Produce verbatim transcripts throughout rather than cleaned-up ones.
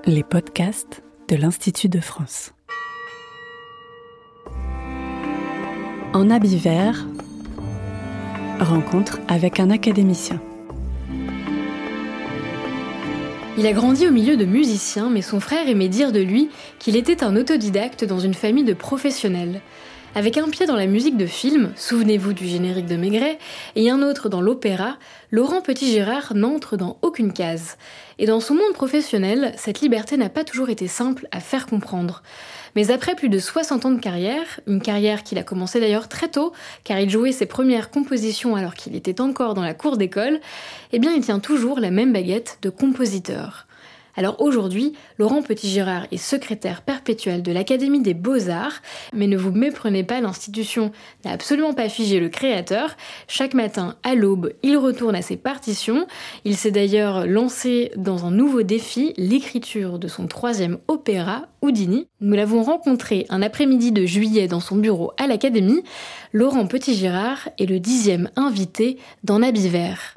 Les podcasts de l'Institut de France. En habit vert, rencontre avec un académicien. Il a grandi au milieu de musiciens, mais son frère aimait dire de lui qu'il était un autodidacte dans une famille de professionnels. Avec un pied dans la musique de film, souvenez-vous du générique de Maigret, et un autre dans l'opéra, Laurent Petit-Gérard n'entre dans aucune case. Et dans son monde professionnel, cette liberté n'a pas toujours été simple à faire comprendre. Mais après plus de soixante ans de carrière, une carrière qu'il a commencé d'ailleurs très tôt, car il jouait ses premières compositions alors qu'il était encore dans la cour d'école, eh bien il tient toujours la même baguette de compositeur. Alors aujourd'hui, Laurent Petit-Gérard est secrétaire perpétuel de l'Académie des Beaux-Arts, mais ne vous méprenez pas, l'institution n'a absolument pas figé le créateur. Chaque matin, à l'aube, il retourne à ses partitions. Il s'est d'ailleurs lancé dans un nouveau défi, l'écriture de son troisième opéra, Houdini. Nous l'avons rencontré un après-midi de juillet dans son bureau à l'Académie. Laurent Petit-Gérard est le dixième invité d'En habit vert.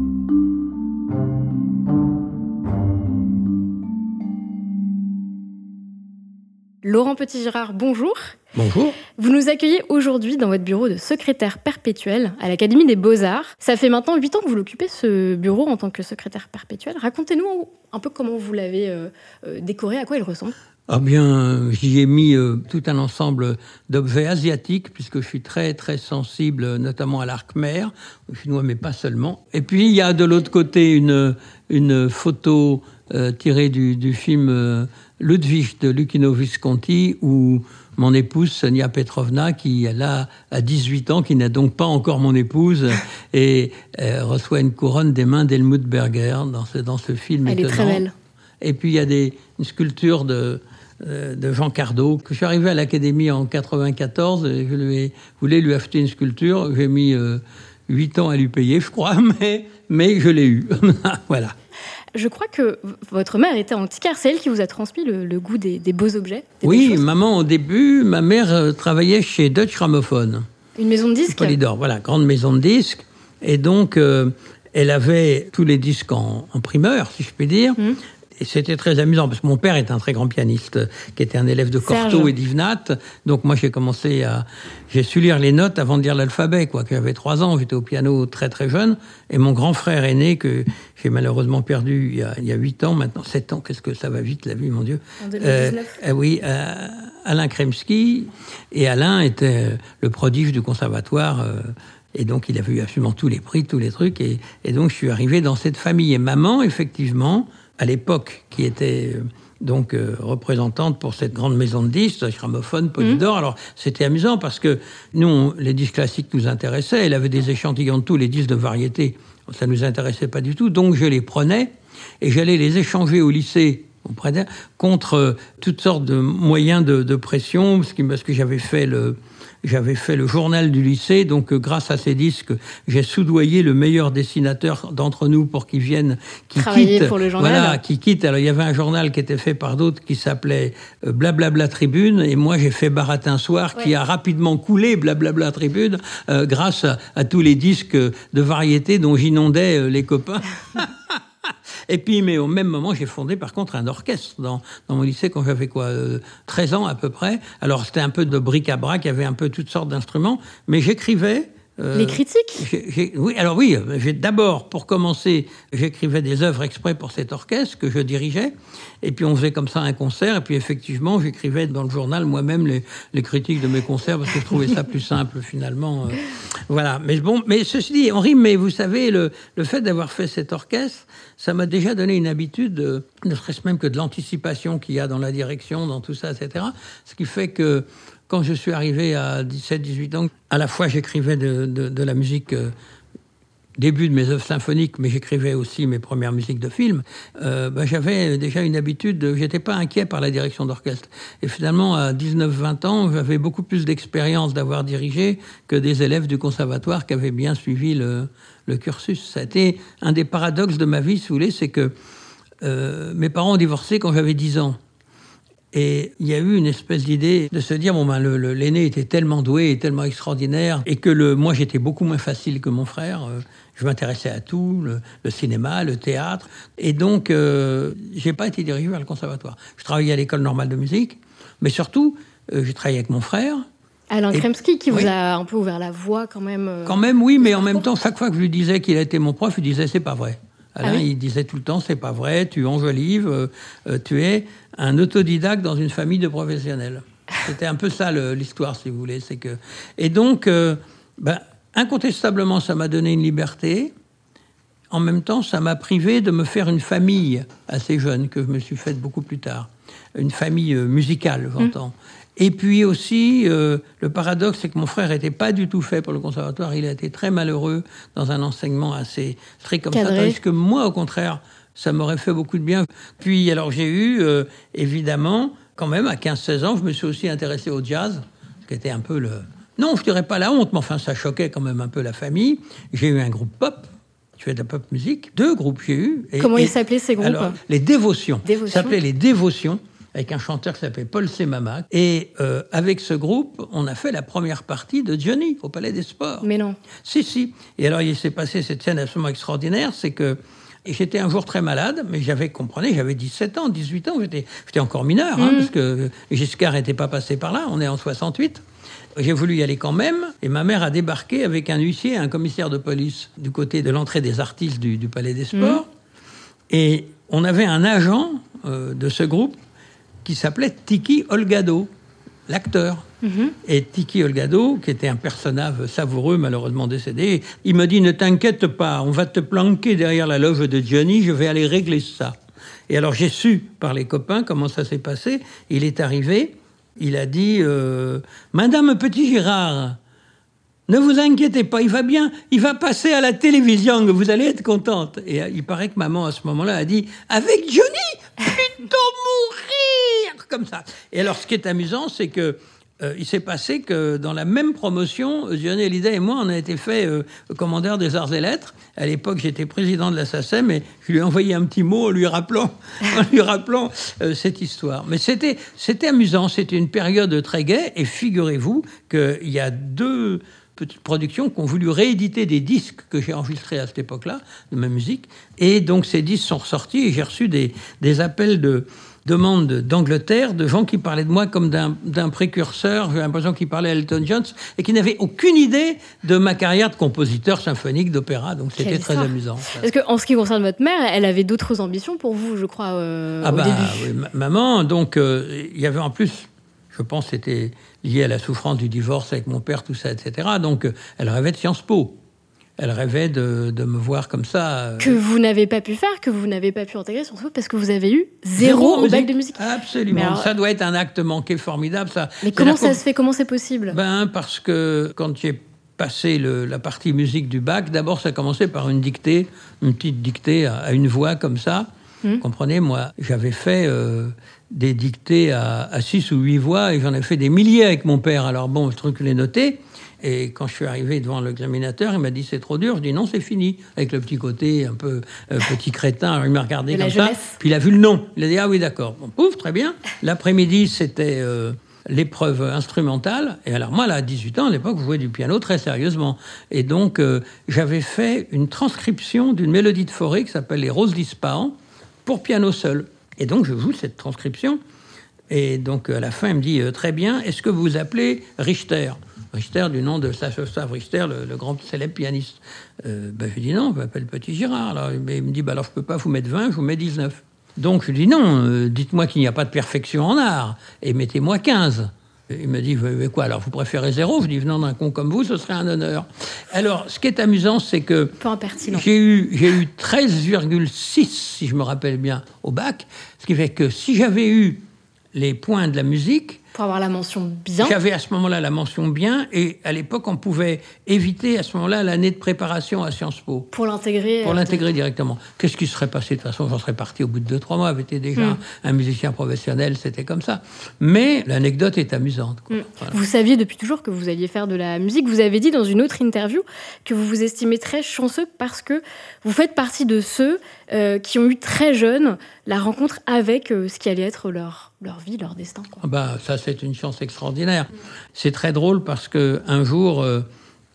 Laurent Petit-Gérard, bonjour. Bonjour. Vous nous accueillez aujourd'hui dans votre bureau de secrétaire perpétuel à l'Académie des Beaux-Arts. Ça fait maintenant huit ans que vous l'occupez, ce bureau, en tant que secrétaire perpétuel. Racontez-nous un peu comment vous l'avez euh, euh, décoré, à quoi il ressemble. Ah bien, j'y ai mis euh, tout un ensemble d'objets asiatiques, puisque je suis très, très sensible, notamment à l'art khmer, aux chinois, mais pas seulement. Et puis, il y a de l'autre côté une, une photo euh, tirée du, du film euh, Ludwig de Luchino Visconti, où mon épouse, Sonia Petrovna, qui là, a dix-huit ans, qui n'est donc pas encore mon épouse, et euh, reçoit une couronne des mains d'Helmut Berger dans ce, dans ce film Elle étonnant. est très belle. Et puis, il y a des, une sculpture de... de Jean Cardot, que je suis arrivé à l'Académie en quatre-vingt-quatorze, et je lui ai, voulais lui acheter une sculpture. J'ai mis euh, huit ans à lui payer, je crois, mais, mais je l'ai eu. Voilà. Je crois que votre mère était antiquaire, c'est elle qui vous a transmis le, le goût des, des beaux objets. Des oui, maman, au début, ma mère euh, travaillait chez Deutsche Grammophon. Une maison de disques. Polydor, voilà, grande maison de disques. Et donc, euh, elle avait tous les disques en, en primeur, si je puis dire. Mmh. Et c'était très amusant, parce que mon père est un très grand pianiste, qui était un élève de Cortot Serge. Et d'Yvenat. Donc moi, j'ai commencé à... J'ai su lire les notes avant de lire l'alphabet, quoi. J'avais trois ans, j'étais au piano très très jeune. Et mon grand frère aîné, que j'ai malheureusement perdu il y a, il y a huit ans, maintenant sept ans, qu'est-ce que ça va vite, la vie, mon Dieu. En deux mille dix-neuf. Euh, euh, oui, euh, Alain Kremski. Et Alain était le prodige du conservatoire. Euh, Et donc, il avait eu absolument tous les prix, tous les trucs. Et, et donc, je suis arrivé dans cette famille. Et maman, effectivement, à l'époque, qui était euh, donc euh, représentante pour cette grande maison de disques, Gramophone, Polydor. Mmh. Alors, c'était amusant parce que nous, on, les disques classiques nous intéressaient. Elle avait des échantillons de tous les disques de variété. Ça ne nous intéressait pas du tout. Donc, je les prenais et j'allais les échanger au lycée contre euh, toutes sortes de moyens de, de pression, parce que, parce que j'avais fait le... J'avais fait le journal du lycée, donc euh, grâce à ces disques, j'ai soudoyé le meilleur dessinateur d'entre nous pour qu'il vienne, qu'il travailler quitte, pour le journal. Voilà, qui quitte. Alors il y avait un journal qui était fait par d'autres qui s'appelait euh, Blablabla Tribune, et moi j'ai fait Baratin Soir, ouais. Qui a rapidement coulé Blablabla Tribune euh, grâce à, à tous les disques de variété dont j'inondais euh, les copains. Et puis, mais au même moment, j'ai fondé par contre un orchestre dans, dans mon lycée quand j'avais quoi, euh, treize ans à peu près. Alors c'était un peu de bric-à-brac, il y avait un peu toutes sortes d'instruments, mais j'écrivais. Euh, Les critiques j'ai, j'ai, Oui, alors oui, j'ai, d'abord, pour commencer, j'écrivais des œuvres exprès pour cet orchestre que je dirigeais, et puis on faisait comme ça un concert, et puis effectivement, j'écrivais dans le journal moi-même les, les critiques de mes concerts, parce que je trouvais ça plus simple finalement. Euh, voilà, mais bon, mais ceci dit, Henri, mais vous savez, le, le fait d'avoir fait cet orchestre, ça m'a déjà donné une habitude, de, ne serait-ce même que de l'anticipation qu'il y a dans la direction, dans tout ça, et cetera. Ce qui fait que quand je suis arrivé à dix-sept dix-huit ans, à la fois j'écrivais de, de, de la musique, euh, début de mes œuvres symphoniques, mais j'écrivais aussi mes premières musiques de films. Euh, ben, j'avais déjà une habitude, de, j'étais pas inquiet par la direction d'orchestre. Et finalement, à dix-neuf vingt ans, j'avais beaucoup plus d'expérience d'avoir dirigé que des élèves du conservatoire qui avaient bien suivi le, le cursus. Ça a été un des paradoxes de ma vie, si vous voulez, c'est que euh, mes parents ont divorcé quand j'avais dix ans. Et il y a eu une espèce d'idée de se dire, bon ben, le, le, l'aîné était tellement doué et tellement extraordinaire, et que le, moi j'étais beaucoup moins facile que mon frère. Euh, Je m'intéressais à tout, le, le cinéma, le théâtre. Et donc, euh, j'ai pas été dirigé vers le conservatoire. Je travaillais à l'école normale de musique, mais surtout, euh, j'ai travaillé avec mon frère. Alain Et, Kremski, qui oui. vous a un peu ouvert la voie quand même. Euh, quand même, oui, mais en même temps, chaque fois que je lui disais qu'il était mon prof, il disait c'est pas vrai. Alain, ah oui. il disait tout le temps c'est pas vrai, tu enjolives, euh, euh, tu es un autodidacte dans une famille de professionnels. C'était un peu ça le, l'histoire, si vous voulez. C'est que... Et donc, euh, ben, incontestablement, ça m'a donné une liberté. En même temps, ça m'a privé de me faire une famille assez jeune, que je me suis faite beaucoup plus tard. Une famille euh, musicale, j'entends. Mmh. Et puis aussi, euh, le paradoxe, c'est que mon frère n'était pas du tout fait pour le conservatoire. Il a été très malheureux dans un enseignement assez strict comme Cadré. ça. Tandis que moi, au contraire, ça m'aurait fait beaucoup de bien. Puis, alors, j'ai eu, euh, évidemment, quand même, à quinze seize ans, je me suis aussi intéressé au jazz, qui était un peu le... Non, je dirais pas la honte, mais enfin, ça choquait quand même un peu la famille. J'ai eu un groupe pop. Je fais de la pop musique. Deux groupes j'ai eu. Et, Comment et, ils s'appelaient ces groupes? Alors, les Dévotions. Dévotions. Ça s'appelait les Dévotions, avec un chanteur qui s'appelait Paul Semama. Et euh, avec ce groupe, on a fait la première partie de Johnny au Palais des Sports. Mais non. Si, si. Et alors, il s'est passé cette scène absolument extraordinaire, c'est que j'étais un jour très malade, mais j'avais, comprenez, j'avais dix-sept ans, dix-huit ans, j'étais, j'étais encore mineur, hein, mmh. parce que Giscard n'était pas passé par là, on est en soixante-huit. J'ai voulu y aller quand même, et ma mère a débarqué avec un huissier et un commissaire de police du côté de l'entrée des artistes du, du Palais des Sports. Mmh. Et on avait un agent euh, de ce groupe qui s'appelait Tiki Olgado, l'acteur. Mmh. Et Tiki Olgado, qui était un personnage savoureux, malheureusement décédé, il me dit « Ne t'inquiète pas, on va te planquer derrière la loge de Johnny, je vais aller régler ça. » Et alors j'ai su par les copains comment ça s'est passé. Il est arrivé, il a dit euh, « Madame Petit-Girard, ne vous inquiétez pas, il va bien, il va passer à la télévision, vous allez être contente. » Et il paraît que maman, à ce moment-là, a dit « Avec Johnny, plutôt mourir !» Comme ça. Et alors, ce qui est amusant, c'est que Euh, il s'est passé que dans la même promotion, Johnny Hallyday et moi, on a été fait euh, commandeur des arts et lettres. À l'époque, j'étais président de la SACEM et je lui ai envoyé un petit mot en lui rappelant, en lui rappelant euh, cette histoire. Mais c'était, c'était amusant, c'était une période très gaie. Et figurez-vous qu'il y a deux petites productions qui ont voulu rééditer des disques que j'ai enregistrés à cette époque-là, de ma musique. Et donc, ces disques sont ressortis et j'ai reçu des, des appels de... demande d'Angleterre, de gens qui parlaient de moi comme d'un, d'un précurseur, j'ai l'impression qu'ils parlaient à Elton John, et qui n'avaient aucune idée de ma carrière de compositeur symphonique, d'opéra, donc c'était Quelle très histoire. amusant. Est-ce qu'en ce qui concerne votre mère, elle avait d'autres ambitions pour vous, je crois, euh, ah au bah, début oui, ma- Maman, donc, il euh, y avait en plus, je pense que c'était lié à la souffrance du divorce avec mon père, tout ça, et cetera, donc euh, elle rêvait de Sciences Po. Elle rêvait de, de me voir comme ça. Euh... Que vous n'avez pas pu faire, que vous n'avez pas pu intégrer, surtout parce que vous avez eu zéro, zéro au bac de musique. Absolument. Alors, ça doit être un acte manqué formidable. Ça. Mais comment ça se fait? Comment c'est possible? Ben, parce que quand j'ai passé le, la partie musique du bac, d'abord, ça a commencé par une dictée, une petite dictée à, à une voix comme ça. Hum. Vous comprenez, moi, j'avais fait euh, des dictées à, à six ou huit voix et j'en ai fait des milliers avec mon père. Alors bon, le truc, je l'ai noté. Et quand je suis arrivé devant l'examinateur, il m'a dit c'est trop dur. Je dis non, c'est fini. Avec le petit côté un peu euh, petit crétin, alors il m'a regardé comme ça. Puis il a vu le nom. Il a dit ah oui d'accord. Bon, pouf, très bien. L'après-midi c'était euh, l'épreuve instrumentale. Et alors moi là, à dix-huit ans à l'époque, je jouais du piano très sérieusement. Et donc euh, j'avais fait une transcription d'une mélodie de Fauré qui s'appelle Les Roses d'Ispahan pour piano seul. Et donc je joue cette transcription. Et donc à la fin, il me dit euh, très bien. Est-ce que vous vous appelez Richter? Richter, du nom de Stanisław Richter, le, le grand célèbre pianiste. Euh, ben, je dis non, je m'appelle Petit Girard. Alors, il me dit, ben, alors je ne peux pas vous mettre vingt, je vous mets dix-neuf. Donc je lui dis non, euh, dites-moi qu'il n'y a pas de perfection en art, et mettez-moi quinze. Et il me dit, mais quoi, alors vous préférez zéro? Je dis, venant d'un con comme vous, ce serait un honneur. Alors, ce qui est amusant, c'est que j'ai eu, j'ai eu treize virgule six, si je me rappelle bien, au bac, ce qui fait que si j'avais eu les points de la musique, pour avoir la mention bien. J'avais à ce moment-là la mention bien, et à l'époque, on pouvait éviter à ce moment-là l'année de préparation à Sciences Po. Pour l'intégrer. Pour l'intégrer directement. Qu'est-ce qui serait passé? De toute façon, j'en serais parti au bout de deux, trois mois. J'étais déjà mm. un, un musicien professionnel, c'était comme ça. Mais l'anecdote est amusante. Quoi. Mm. Voilà. Vous saviez depuis toujours que vous alliez faire de la musique. Vous avez dit dans une autre interview que vous vous estimez très chanceux parce que vous faites partie de ceux euh, qui ont eu très jeunes la rencontre avec euh, ce qui allait être leur, leur vie, leur destin. Quoi. Ah bah, ça, c'est une chance extraordinaire. Mm. C'est très drôle parce qu'un jour, euh,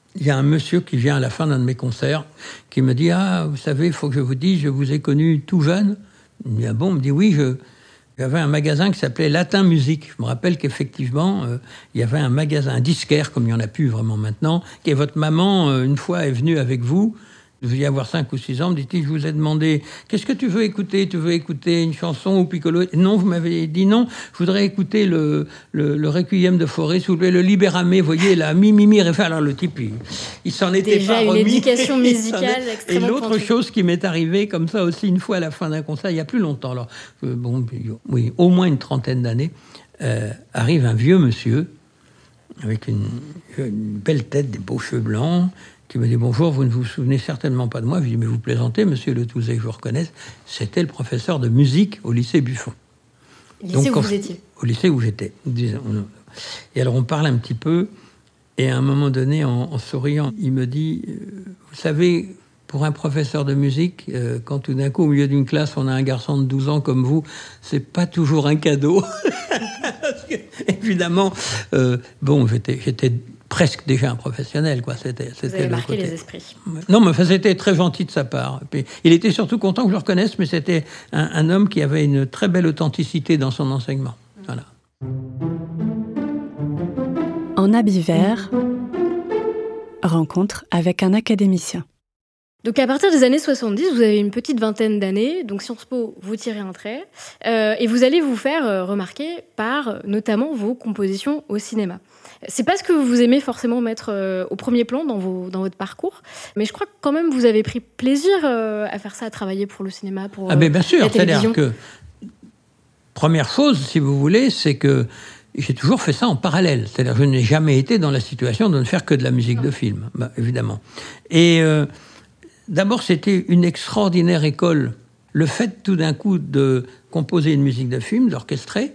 il y a un monsieur qui vient à la fin d'un de mes concerts, qui me dit « Ah, vous savez, il faut que je vous dise, je vous ai connu tout jeune. » Il me dit « Ah bon ?» Il me dit « Oui, je... » J'avais un magasin qui s'appelait Latin Musique. Je me rappelle qu'effectivement, euh, il y avait un magasin, un disquaire, comme il n'y en a plus vraiment maintenant, et votre maman, euh, une fois, est venue avec vous. Vous deviez avoir cinq ou six ans, me dit-il, je vous ai demandé, qu'est-ce que tu veux écouter ? Tu veux écouter une chanson ou Piccolo ? Non, vous m'avez dit non, je voudrais écouter le, le, le Requiem de Fauré, s'il vous plaît, le Libérame, vous voyez, la mi, mi, mi, ré. Alors le type, il, il s'en était Déjà pas une remis. éducation musicale extrêmement Et l'autre pointue. chose qui m'est arrivée comme ça aussi une fois à la fin d'un concert, il y a plus longtemps, alors, euh, bon, oui, au moins une trentaine d'années, euh, arrive un vieux monsieur, avec une, une belle tête, des beaux cheveux blancs, qui me dit « Bonjour, vous ne vous souvenez certainement pas de moi ?» Je lui dis « Mais vous plaisantez, monsieur Le Touzet, que je vous reconnaisse. » C'était le professeur de musique au lycée Buffon. Le lycée Donc, où on, vous étiez. Au lycée où j'étais. Et alors, on parle un petit peu, et à un moment donné, en, en souriant, il me dit « Vous savez, pour un professeur de musique, euh, quand tout d'un coup, au milieu d'une classe, on a un garçon de douze ans comme vous, c'est pas toujours un cadeau. » Parce que, évidemment, euh, bon, j'étais... j'étais presque déjà un professionnel, quoi. C'était, c'était Vous avez le marqué côté. les esprits. Non, mais enfin, c'était très gentil de sa part. Et puis, il était surtout content que je le reconnaisse, mais c'était un, un homme qui avait une très belle authenticité dans son enseignement. Voilà. En habit vert, rencontre avec un académicien. Donc à partir des années soixante-dix, vous avez une petite vingtaine d'années, donc Sciences Po, vous tirez un trait, euh, et vous allez vous faire euh, remarquer par euh, notamment vos compositions au cinéma. C'est pas ce que vous aimez forcément mettre euh, au premier plan dans, vos, dans votre parcours, mais je crois que quand même vous avez pris plaisir euh, à faire ça, à travailler pour le cinéma, pour euh, ah ben bien sûr, la télévision. C'est-à-dire que première chose, si vous voulez, c'est que j'ai toujours fait ça en parallèle. C'est-à-dire que je n'ai jamais été dans la situation de ne faire que de la musique non. de film, bah, évidemment. Et euh, d'abord, c'était une extraordinaire école. Le fait tout d'un coup de composer une musique de film, d'orchestrer,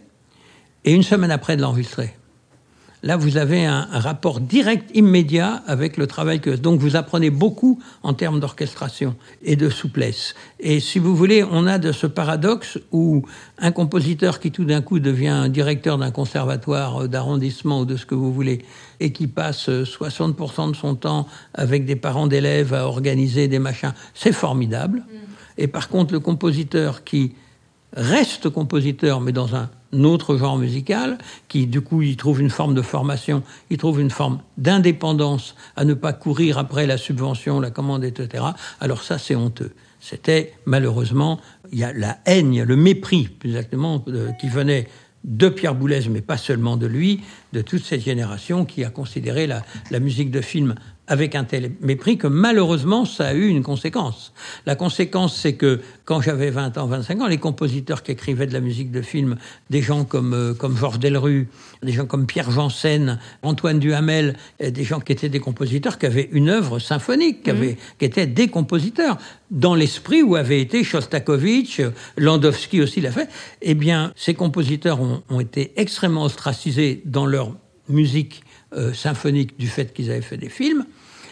et une semaine après de l'enregistrer. Là, vous avez un, un rapport direct, immédiat avec le travail que... Donc, vous apprenez beaucoup en termes d'orchestration et de souplesse. Et si vous voulez, on a de ce paradoxe où un compositeur qui tout d'un coup devient directeur d'un conservatoire d'arrondissement ou de ce que vous voulez, et qui passe soixante pour cent de son temps avec des parents d'élèves à organiser des machins, c'est formidable. Mmh. Et par contre, le compositeur qui reste compositeur, mais dans un autre genre musical, qui du coup il trouve une forme de formation, il trouve une forme d'indépendance à ne pas courir après la subvention, la commande, et cetera. Alors ça, c'est honteux. C'était malheureusement, il y a la haine, il y a le mépris, plus exactement, de, qui venait de Pierre Boulez, mais pas seulement de lui, de toute cette génération qui a considéré la, la musique de film avec un tel mépris que malheureusement, ça a eu une conséquence. La conséquence, c'est que quand j'avais vingt ans, vingt-cinq ans, les compositeurs qui écrivaient de la musique de film, des gens comme, euh, comme Georges Delerue, des gens comme Pierre Janssen, Antoine Duhamel, des gens qui étaient des compositeurs qui avaient une œuvre symphonique, qui, avaient, mmh. qui étaient des compositeurs, dans l'esprit où avait été Shostakovich, Landowski aussi l'a fait, eh bien, ces compositeurs ont, ont été extrêmement ostracisés dans leur musique Euh, symphonique du fait qu'ils avaient fait des films.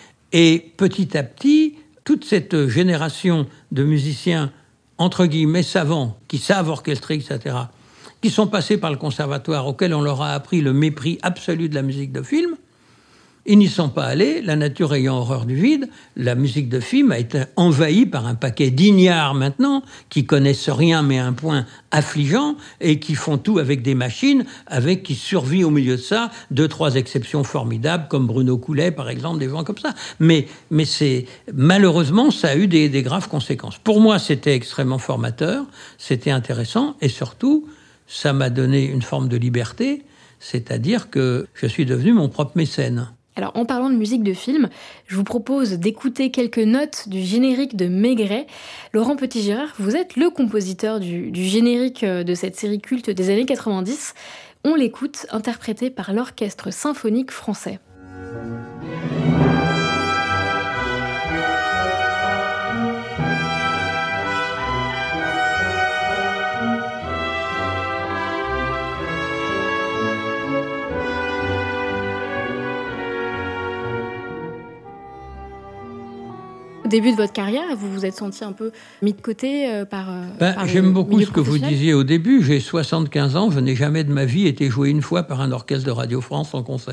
Et petit à petit, toute cette génération de musiciens, entre guillemets, savants, qui savent orchestrer, et cetera, qui sont passés par le conservatoire, auquel on leur a appris le mépris absolu de la musique de film, ils n'y sont pas allés, la nature ayant horreur du vide, la musique de film a été envahie par un paquet d'ignards maintenant, qui connaissent rien mais à un point affligeant, et qui font tout avec des machines, avec qui survit au milieu de ça deux, trois exceptions formidables, comme Bruno Coulet, par exemple, des gens comme ça. Mais, mais c'est, malheureusement, ça a eu des, des graves conséquences. Pour moi, c'était extrêmement formateur, c'était intéressant, et surtout, ça m'a donné une forme de liberté, c'est-à-dire que je suis devenu mon propre mécène. Alors, en parlant de musique de film, je vous propose d'écouter quelques notes du générique de Maigret. Laurent Petit-Girard, vous êtes le compositeur du, du générique de cette série culte des années quatre-vingt-dix. On l'écoute, interprété par l'Orchestre symphonique français. Au début de votre carrière, vous vous êtes senti un peu mis de côté euh, par, euh, ben, par j'aime beaucoup ce que vous professionnel. disiez au début. J'ai soixante-quinze ans, je n'ai jamais de ma vie été joué une fois par un orchestre de Radio France en concert.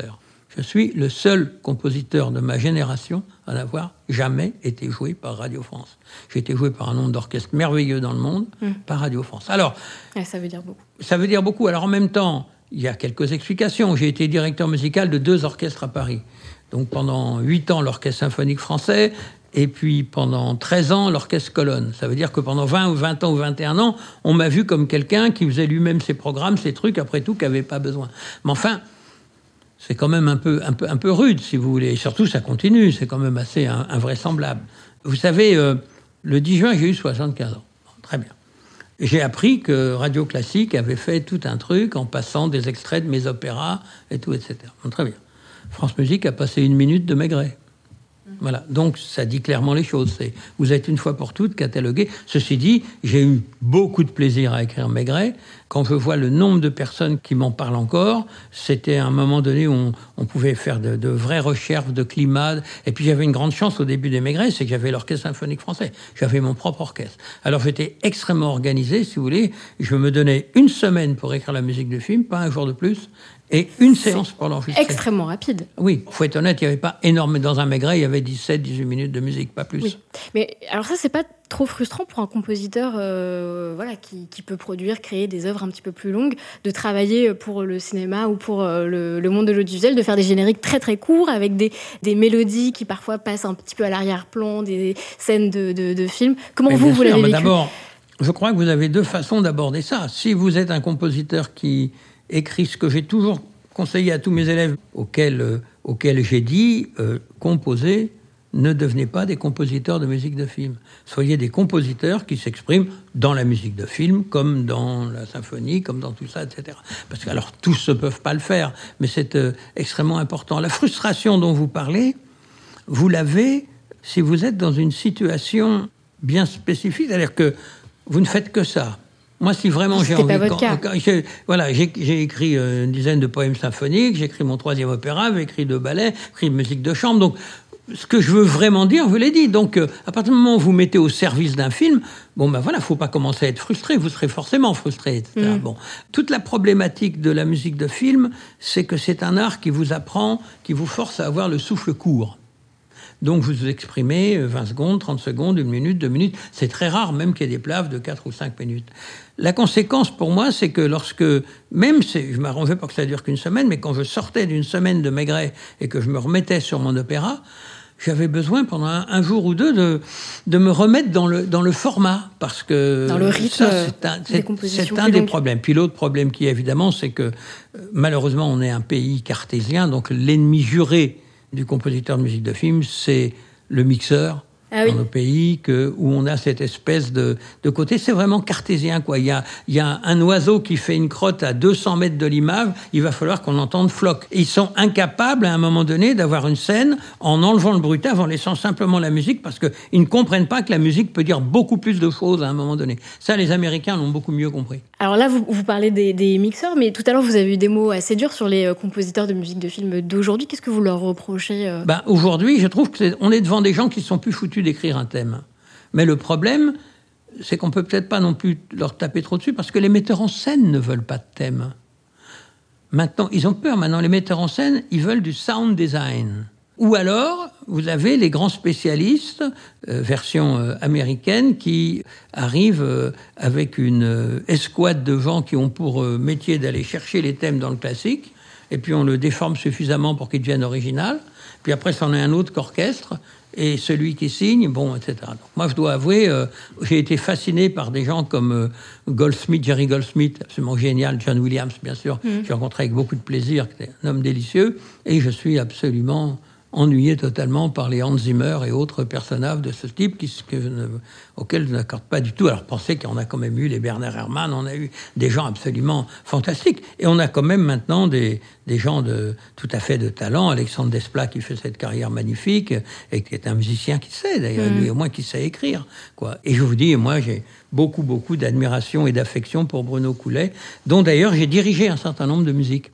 Je suis le seul compositeur de ma génération à n'avoir jamais été joué par Radio France. J'ai été joué par un nombre d'orchestres merveilleux dans le monde, mmh. par Radio France. Alors, ouais, ça veut dire beaucoup. Ça veut dire beaucoup. Alors en même temps, il y a quelques explications. J'ai été directeur musical de deux orchestres à Paris. Donc pendant huit ans, l'Orchestre symphonique français, et puis pendant treize ans, l'Orchestre Colonne. Ça veut dire que pendant vingt ou vingt ans ou vingt et un ans, on m'a vu comme quelqu'un qui faisait lui-même ses programmes, ses trucs, après tout, qui n'avait pas besoin. Mais enfin, c'est quand même un peu, un peu, un peu rude, si vous voulez. Et surtout, ça continue. C'est quand même assez invraisemblable. Vous savez, euh, le dix juin, j'ai eu soixante-quinze ans. Très bien. J'ai appris que Radio Classique avait fait tout un truc en passant des extraits de mes opéras et tout, et cetera. Bon, très bien. France Musique a passé une minute de Maigret. Voilà, donc ça dit clairement les choses. C'est, vous êtes une fois pour toutes catalogué. Ceci dit, j'ai eu beaucoup de plaisir à écrire Maigret. Quand je vois le nombre de personnes qui m'en parlent encore, c'était à un moment donné où on, on pouvait faire de, de vraies recherches de climat. Et puis j'avais une grande chance au début des Maigret, c'est que j'avais l'Orchestre symphonique français. J'avais mon propre orchestre. Alors j'étais extrêmement organisé, si vous voulez. Je me donnais une semaine pour écrire la musique de film, pas un jour de plus. Et une c'est séance pour l'enregistrer. Extrêmement rapide. Oui, il faut être honnête, il n'y avait pas énorme. Dans un Maigret, il y avait dix-sept dix-huit minutes de musique, pas plus. Oui. Mais alors ça, c'est pas trop frustrant pour un compositeur euh, voilà, qui, qui peut produire, créer des œuvres un petit peu plus longues, de travailler pour le cinéma ou pour euh, le, le monde de l'audiovisuel, de faire des génériques très très courts avec des, des mélodies qui parfois passent un petit peu à l'arrière-plan, des scènes de, de, de films. Comment mais vous, vous l'avez vécu ? D'abord, je crois que vous avez deux façons d'aborder ça. Si vous êtes un compositeur qui écrit ce que j'ai toujours conseillé à tous mes élèves, auxquels, euh, auxquels j'ai dit, euh, composez, ne devenez pas des compositeurs de musique de film. Soyez des compositeurs qui s'expriment dans la musique de film, comme dans la symphonie, comme dans tout ça, et cetera. Parce que, alors, tous ne peuvent pas le faire, mais c'est euh, extrêmement important. La frustration dont vous parlez, vous l'avez si vous êtes dans une situation bien spécifique, c'est-à-dire que vous ne faites que ça. Moi, si vraiment j'ai envie... Pas votre cas. Quand, j'ai, voilà, j'ai, j'ai écrit euh, une dizaine de poèmes symphoniques, j'ai écrit mon troisième opéra, j'ai écrit deux ballets, j'ai écrit une musique de chambre. Donc, ce que je veux vraiment dire, je vous l'ai dit. Donc, euh, à partir du moment où vous mettez au service d'un film, bon, ben voilà, faut pas commencer à être frustré. Vous serez forcément frustré, et cetera. Mmh. Bon, toute la problématique de la musique de film, c'est que c'est un art qui vous apprend, qui vous force à avoir le souffle court. Donc, vous vous exprimez vingt secondes, trente secondes, une minute, deux minutes. C'est très rare, même qu'il y ait des plaves de quatre ou cinq minutes. La conséquence, pour moi, c'est que lorsque... Même, c'est, je m'arrangeais pour que ça dure qu'une semaine, mais quand je sortais d'une semaine de Maigret et que je me remettais sur mon opéra, j'avais besoin, pendant un, un jour ou deux, de, de me remettre dans le, dans le format. Parce que... Dans le rythme ça, c'est un, c'est, c'est un des problèmes. Puis l'autre problème qui est, évidemment, c'est que, malheureusement, on est un pays cartésien, donc l'ennemi juré du compositeur de musique de film, c'est le mixeur ah oui. dans nos pays, que, où on a cette espèce de, de côté. C'est vraiment cartésien, quoi. Il y a, il y a un oiseau qui fait une crotte à deux cents mètres de l'image, il va falloir qu'on entende floc. Et ils sont incapables, à un moment donné, d'avoir une scène en enlevant le bruitage, en laissant simplement la musique, parce qu'ils ne comprennent pas que la musique peut dire beaucoup plus de choses à un moment donné. Ça, les Américains l'ont beaucoup mieux compris. Alors là, vous, vous parlez des, des mixeurs, mais tout à l'heure, vous avez eu des mots assez durs sur les compositeurs de musique de film d'aujourd'hui. Qu'est-ce que vous leur reprochez euh... ben, aujourd'hui, je trouve qu'on est devant des gens qui sont plus foutus d'écrire un thème. Mais le problème, c'est qu'on peut peut-être pas non plus leur taper trop dessus, parce que les metteurs en scène ne veulent pas de thème. Maintenant, ils ont peur. Maintenant, les metteurs en scène, ils veulent du sound design. Ou alors, vous avez les grands spécialistes, euh, version euh, américaine, qui arrivent euh, avec une euh, escouade de gens qui ont pour euh, métier d'aller chercher les thèmes dans le classique, et puis on le déforme suffisamment pour qu'il devienne original. Puis après, c'en est un autre qu'orchestre, et celui qui signe, bon, et cetera. Donc, moi, je dois avouer, euh, j'ai été fasciné par des gens comme euh, Goldsmith, Jerry Goldsmith, absolument génial, John Williams, bien sûr, mmh. j'ai rencontré avec beaucoup de plaisir, qui était un homme délicieux, et je suis absolument ennuyé totalement par les Hans Zimmer et autres personnages de ce type qui, que je ne, auxquels je n'accorde pas du tout. Alors, pensez qu'on a quand même eu les Bernard Herrmann, on a eu des gens absolument fantastiques. Et on a quand même maintenant des, des gens de, tout à fait de talent. Alexandre Desplat qui fait cette carrière magnifique et qui est un musicien qui sait, d'ailleurs, mmh. lui au moins qui sait écrire, quoi. Et je vous dis, moi, j'ai beaucoup, beaucoup d'admiration et d'affection pour Bruno Coulet, dont d'ailleurs j'ai dirigé un certain nombre de musiques.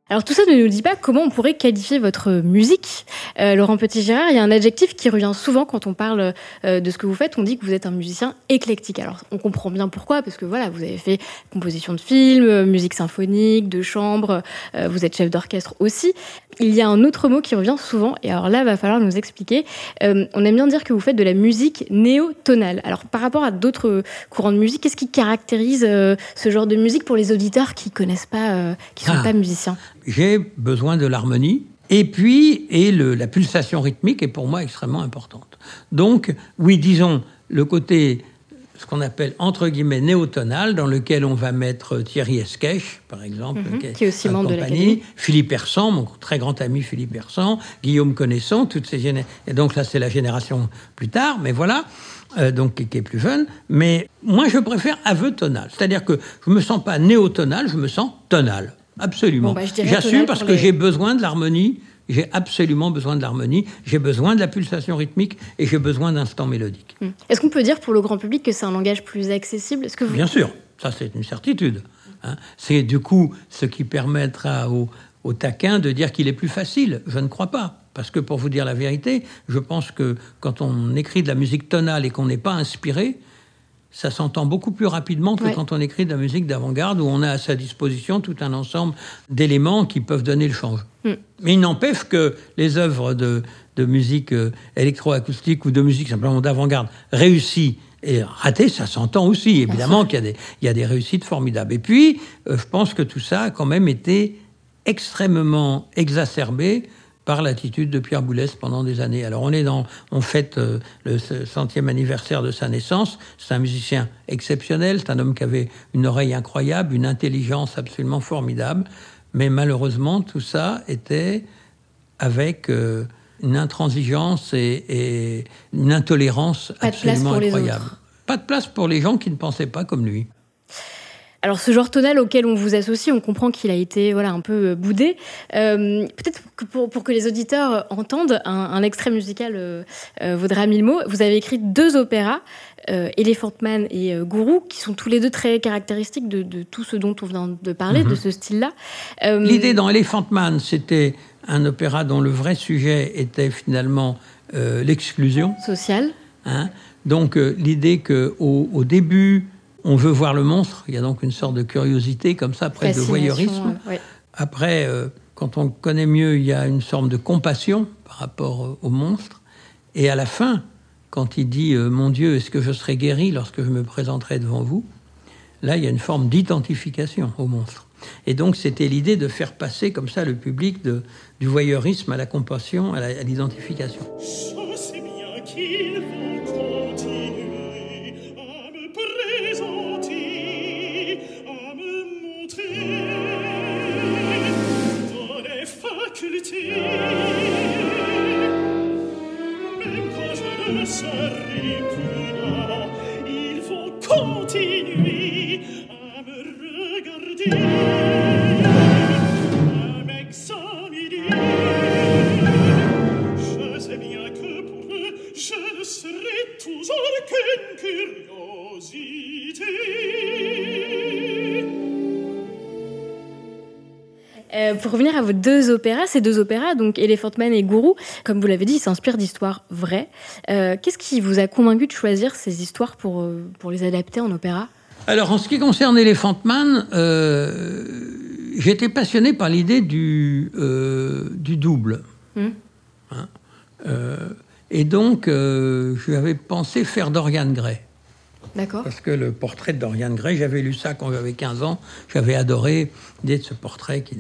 Alors tout ça ne nous dit pas comment on pourrait qualifier votre musique. Euh, Laurent Petit-Gérard, il y a un adjectif qui revient souvent quand on parle euh, de ce que vous faites. On dit que vous êtes un musicien éclectique. Alors on comprend bien pourquoi, parce que voilà, vous avez fait composition de films, musique symphonique, de chambre, euh, vous êtes chef d'orchestre aussi. Il y a un autre mot qui revient souvent, et alors là, il va falloir nous expliquer. Euh, on aime bien dire que vous faites de la musique néo-tonale. Alors par rapport à d'autres courants de musique, qu'est-ce qui caractérise euh, ce genre de musique pour les auditeurs qui connaissent pas, euh, qui sont ah. pas musiciens ? J'ai besoin de l'harmonie, et puis et le, la pulsation rythmique est pour moi extrêmement importante. Donc, oui, disons, le côté, ce qu'on appelle, entre guillemets, néotonal, dans lequel on va mettre Thierry Esquèche, par exemple, mmh, qui est, qui est aussi membre de l'Académie, Philippe Hersan, mon très grand ami Philippe Hersan, Guillaume Connaisson, toutes ces générations. Et donc là, c'est la génération plus tard, mais voilà. Euh, donc qui est plus jeune, mais moi je préfère aveu tonal, c'est-à-dire que je me sens pas néotonal, je me sens tonal. Absolument. Bon, bah, J'assume parce que les... j'ai besoin de l'harmonie, j'ai absolument besoin de l'harmonie, j'ai besoin de la pulsation rythmique et j'ai besoin d'instants mélodiques. Hum. Est-ce qu'on peut dire pour le grand public que c'est un langage plus accessible ? Est-ce que vous... Bien sûr, ça c'est une certitude. Hein. C'est du coup ce qui permettra au, au taquin de dire qu'il est plus facile. Je ne crois pas. Parce que pour vous dire la vérité, je pense que quand on écrit de la musique tonale et qu'on n'est pas inspiré, ça s'entend beaucoup plus rapidement que ouais. quand on écrit de la musique d'avant-garde où on a à sa disposition tout un ensemble d'éléments qui peuvent donner le change. Mm. Mais il n'empêche que les œuvres de, de musique électroacoustique ou de musique simplement d'avant-garde réussies et ratées, ça s'entend aussi. Évidemment qu'il y a des, il y a des réussites formidables. Et puis, euh, je pense que tout ça a quand même été extrêmement exacerbé par l'attitude de Pierre Boulez pendant des années. Alors on est dans, on fête euh, le centième anniversaire de sa naissance. C'est un musicien exceptionnel, c'est un homme qui avait une oreille incroyable, une intelligence absolument formidable. Mais malheureusement, tout ça était avec euh, une intransigeance et, et une intolérance pas absolument de place pour incroyable. Les autres. Pas de place pour les gens qui ne pensaient pas comme lui. Alors ce genre tonal auquel on vous associe, on comprend qu'il a été voilà, un peu boudé. Euh, peut-être que pour, pour que les auditeurs entendent, un, un extrait musical euh, euh, vaudra mille mots. Vous avez écrit deux opéras, euh, Elephant Man et euh, Gourou, qui sont tous les deux très caractéristiques de, de tout ce dont on vient de parler, mm-hmm. de ce style-là. Euh, L'idée dans Elephant Man, c'était un opéra dont le vrai sujet était finalement euh, l'exclusion sociale. Hein. Donc euh, l'idée qu'au au début... on veut voir le monstre, il y a donc une sorte de curiosité comme ça, presque de voyeurisme. Euh, ouais. Après, euh, quand on le connaît mieux, il y a une sorte de compassion par rapport euh, au monstre. Et à la fin, quand il dit euh, « Mon Dieu, est-ce que je serai guéri lorsque je me présenterai devant vous ?» Là, il y a une forme d'identification au monstre. Et donc, c'était l'idée de faire passer comme ça le public de, du voyeurisme à la compassion, à, la, à l'identification. Je sais bien qu'il faut continuer. Même quand je ne serai plus là, il faut continuer à me regarder, à m'examiner. Je sais bien que pour eux, je ne serai toujours qu'une curiosité. Euh, pour revenir à vos deux opéras, ces deux opéras, donc Elephant Man et Gourou, comme vous l'avez dit, ils s'inspirent d'histoires vraies. Euh, qu'est-ce qui vous a convaincu de choisir ces histoires pour, euh, pour les adapter en opéra ? Alors, en ce qui concerne Elephant Man, euh, j'étais passionné par l'idée du, euh, du double. Mmh. Hein euh, et donc, euh, j'avais pensé faire Dorian Gray. D'accord. Parce que le portrait de Dorian Gray, j'avais lu ça quand j'avais quinze ans, j'avais adoré l'idée de ce portrait. Qui...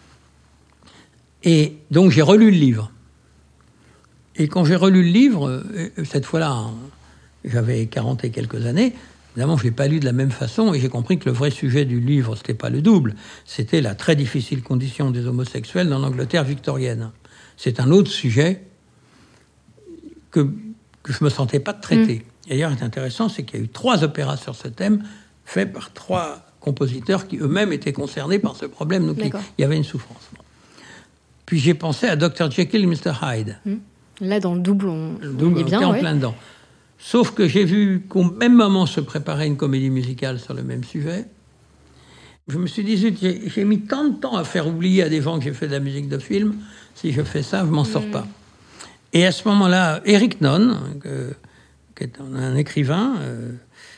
Et donc j'ai relu le livre. Et quand j'ai relu le livre, cette fois-là, j'avais quarante et quelques années, évidemment je ne l'ai pas lu de la même façon, et j'ai compris que le vrai sujet du livre, ce n'était pas le double, c'était la très difficile condition des homosexuels dans l'Angleterre victorienne. C'est un autre sujet que, que je ne me sentais pas de traiter. Mmh. D'ailleurs, ce qui est intéressant, c'est qu'il y a eu trois opéras sur ce thème, faits par trois compositeurs qui eux-mêmes étaient concernés par ce problème. Donc, il, il y avait une souffrance. Puis j'ai pensé à docteur Jekyll et mister Hyde. Mmh. Là, dans le double, on, le double, on est bien. On était en ouais. plein dedans. Sauf que j'ai vu qu'au même moment se préparait une comédie musicale sur le même sujet. Je me suis dit, zut, j'ai, j'ai mis tant de temps à faire oublier à des gens que j'ai fait de la musique de film. Si je fais ça, je m'en sors mmh. pas. Et à ce moment-là, Eric Nonn, que, qui est un écrivain euh,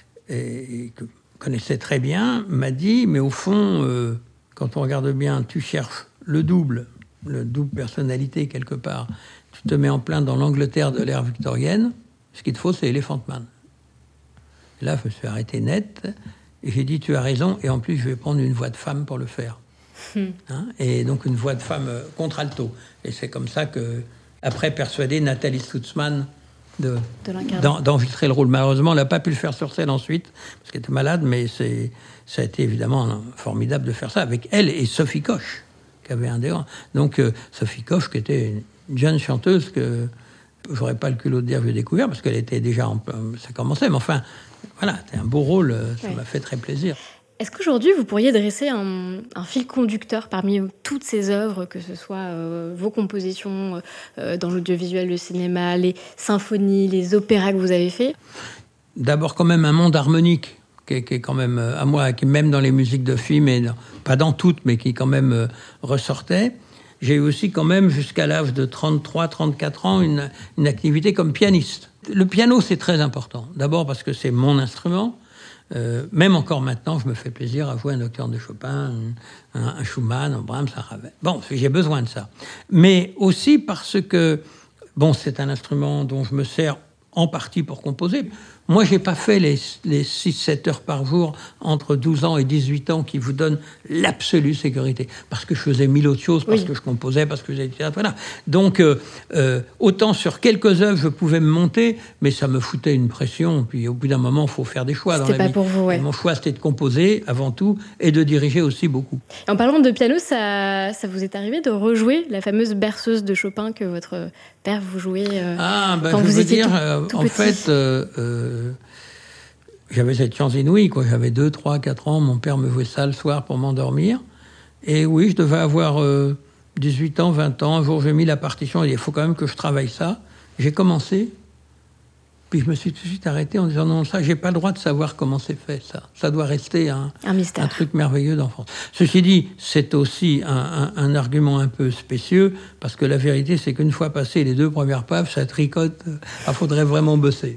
et, et que je connaissais très bien, m'a dit, mais au fond, euh, quand on regarde bien, tu cherches le double, le double personnalité quelque part. Tu te mets en plein dans l'Angleterre de l'ère victorienne. Ce qu'il te faut, c'est Elephant Man. Et là, je me suis arrêté net. Et j'ai dit, tu as raison. Et en plus, je vais prendre une voix de femme pour le faire. Hmm. Hein, et donc, une voix de femme euh, contralto. Et c'est comme ça que, après, persuadé Nathalie Stutzmann de, de d'en, d'enregistrer le rôle. Malheureusement, elle n'a pas pu le faire sur scène ensuite, parce qu'elle était malade. Mais c'est, ça a été évidemment formidable de faire ça avec elle et Sophie Koch, qui avait un des grands. Donc, euh, Sophie Koch, qui était une jeune chanteuse que j'aurais pas le culot de dire que j'ai découvert, parce qu'elle était déjà en... Ça commençait, mais enfin, voilà, c'était un beau rôle, ça ouais. m'a fait très plaisir. Est-ce qu'aujourd'hui, vous pourriez dresser un, un fil conducteur parmi toutes ces œuvres, que ce soit euh, vos compositions euh, dans l'audiovisuel, le cinéma, les symphonies, les opéras que vous avez faits ? D'abord, quand même, un monde harmonique, qui est, qui est quand même, à moi, qui même dans les musiques de films, et dans, pas dans toutes, mais qui quand même euh, ressortait. J'ai eu aussi quand même, jusqu'à l'âge de trente-trois trente-quatre ans, une, une activité comme pianiste. Le piano, c'est très important. D'abord parce que c'est mon instrument. Euh, même encore maintenant, je me fais plaisir à jouer un nocturne de Chopin, un, un Schumann, un Brahms, un Ravel. Bon, j'ai besoin de ça. Mais aussi parce que, bon, c'est un instrument dont je me sers en partie pour composer. Moi, j'ai pas fait les, les six sept heures par jour entre douze ans et dix-huit ans qui vous donnent l'absolue sécurité. Parce que je faisais mille autres choses, parce oui. que je composais, parce que je faisais du théâtre, voilà. Donc, euh, euh, autant sur quelques œuvres, je pouvais me monter, mais ça me foutait une pression. Puis au bout d'un moment, il faut faire des choix c'était dans la pas vie. Pour vous, ouais. Et mon choix, c'était de composer avant tout et de diriger aussi beaucoup. Et en parlant de piano, ça, ça vous est arrivé de rejouer la fameuse berceuse de Chopin que votre père vous jouait euh, ah, ben, quand je vous veux étiez dire, tout, euh, tout en petit. fait... Euh, euh, J'avais cette chance inouïe, quoi. J'avais deux, trois, quatre ans. Mon père me jouait ça le soir pour m'endormir. Et oui, je devais avoir euh, dix-huit ans, vingt ans. Un jour, j'ai mis la partition. Il dit, il faut quand même que je travaille ça. J'ai commencé. Puis je me suis tout de suite arrêté en disant, non, ça, j'ai pas le droit de savoir comment c'est fait, ça. Ça doit rester un, un mystère. Un truc merveilleux d'enfance. Ceci dit, c'est aussi un, un, un argument un peu spécieux, parce que la vérité, c'est qu'une fois passé les deux premières paves, ça tricote. Il faudrait vraiment bosser.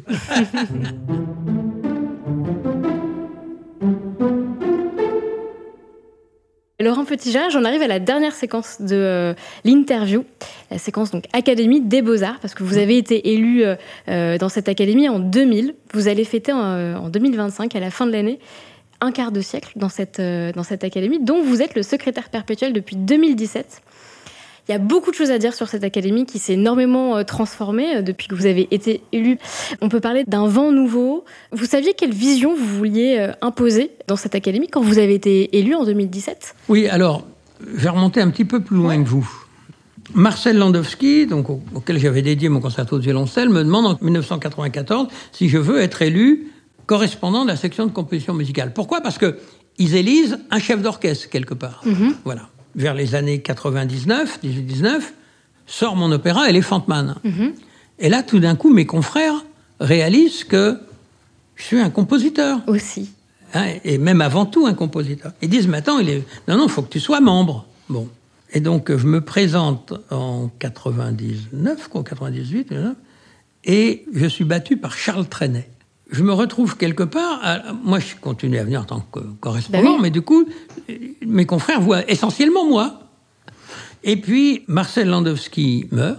Laurent Petitjean, j'en arrive à la dernière séquence de euh, l'interview, la séquence donc Académie des Beaux-Arts, parce que vous avez été élu euh, dans cette académie en deux mille. Vous allez fêter en, en deux mille vingt-cinq, à la fin de l'année, un quart de siècle dans cette, euh, dans cette académie, dont vous êtes le secrétaire perpétuel depuis deux mille dix-sept. Il y a beaucoup de choses à dire sur cette académie qui s'est énormément transformée depuis que vous avez été élu. On peut parler d'un vent nouveau. Vous saviez quelle vision vous vouliez imposer dans cette académie quand vous avez été élu en deux mille dix-sept ? Oui, alors, je vais remonter un petit peu plus loin ouais. que vous. Marcel Landowski, donc, auquel j'avais dédié mon concerto de violoncelle, me demande en dix-neuf cent quatre-vingt-quatorze si je veux être élu correspondant de la section de composition musicale. Pourquoi ? Parce qu'ils élisent un chef d'orchestre, quelque part. Mm-hmm. Voilà. Vers les années quatre-vingt-dix-neuf, dix-huit dix-neuf, sort mon opéra Elephant Man. Mm-hmm. Et là, tout d'un coup, mes confrères réalisent que je suis un compositeur. Aussi. Hein, et même avant tout, un compositeur. Ils disent, mais attends, il est... non, non, il faut que tu sois membre. Bon. Et donc, je me présente en quatre-vingt-dix-neuf, quoi, quatre-vingt-dix-huit, et je suis battu par Charles Trenet. Je me retrouve quelque part... À... Moi, je continue à venir en tant que correspondant, ben oui. mais du coup, mes confrères voient essentiellement moi. Et puis, Marcel Landowski meurt.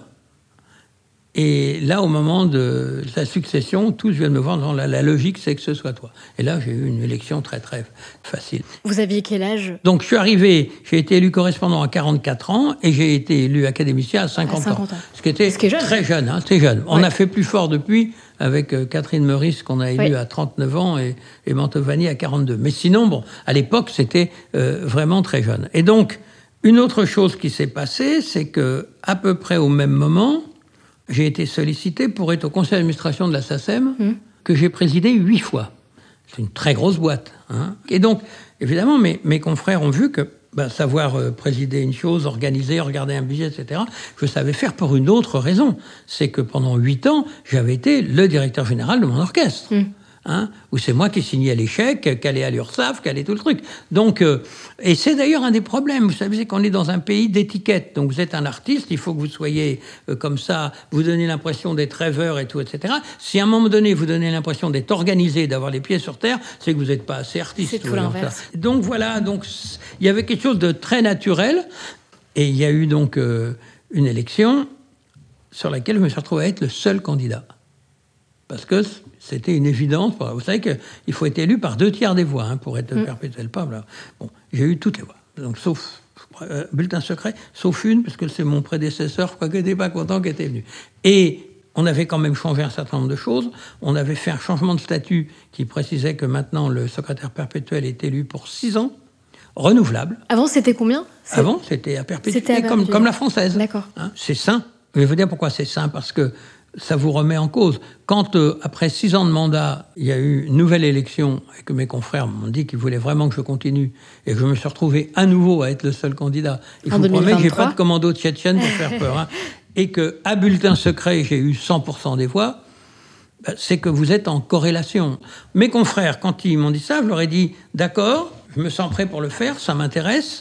Et là, au moment de sa succession, tous viennent me voir en disant, la, la logique, c'est que ce soit toi. Et là, j'ai eu une élection très, très facile. Vous aviez quel âge ? Donc, je suis arrivé, j'ai été élu correspondant à quarante-quatre ans, et j'ai été élu académicien à cinquante, à cinquante ans. ans. Ce qui était ce qui est jeune. Très jeune, hein, très jeune. Ouais. On a fait plus fort depuis, avec euh, Catherine Meurice, qu'on a élu ouais. à trente-neuf ans, et, et Mantovani à quarante-deux. Mais sinon, bon, à l'époque, c'était euh, vraiment très jeune. Et donc, une autre chose qui s'est passée, c'est que à peu près au même moment, j'ai été sollicité pour être au conseil d'administration de la SACEM, mmh. que j'ai présidé huit fois. C'est une très grosse boîte. Hein. Et donc, évidemment, mes, mes confrères ont vu que ben, savoir euh, présider une chose, organiser, regarder un budget, et cetera, je savais faire pour une autre raison. C'est que pendant huit ans, j'avais été le directeur général de mon orchestre. Mmh. Hein, où c'est moi qui signais les chèques, qui allait à l'URSSAF, qui allait tout le truc. Donc, euh, et c'est d'ailleurs un des problèmes. Vous savez, c'est qu'on est dans un pays d'étiquette. Donc, vous êtes un artiste, il faut que vous soyez euh, comme ça, vous donnez l'impression d'être rêveur et tout, et cetera. Si à un moment donné, vous donnez l'impression d'être organisé, d'avoir les pieds sur terre, c'est que vous n'êtes pas assez artiste. C'est tout l'inverse. Donc, voilà. Donc, il y avait quelque chose de très naturel. Et il y a eu donc euh, une élection sur laquelle je me suis retrouvé à être le seul candidat. Parce que c'était une évidence. Vous savez qu'il faut être élu par deux tiers des voix hein, pour être mmh. perpétuel peuple. Bon, j'ai eu toutes les voix, donc sauf euh, bulletin secret, sauf une, parce que c'est mon prédécesseur, je crois qu'il n'était pas content, qui était venu. Et on avait quand même changé un certain nombre de choses. On avait fait un changement de statut qui précisait que maintenant le secrétaire perpétuel est élu pour six ans, renouvelable. Avant, c'était combien ? C'est... Avant, c'était à perpétuité, c'était à comme, perpétuité. comme la française. D'accord. Hein, c'est sain. Je vais vous dire pourquoi c'est sain, parce que ça vous remet en cause. Quand, euh, après six ans de mandat, il y a eu une nouvelle élection et que mes confrères m'ont dit qu'ils voulaient vraiment que je continue et que je me suis retrouvé à nouveau à être le seul candidat. Et je vous promets que j'ai pas de commando tchétchène pour faire peur. Hein, et qu'à bulletin secret, j'ai eu cent pour cent des voix, ben, c'est que vous êtes en corrélation. Mes confrères, quand ils m'ont dit ça, je leur ai dit « D'accord, je me sens prêt pour le faire, ça m'intéresse,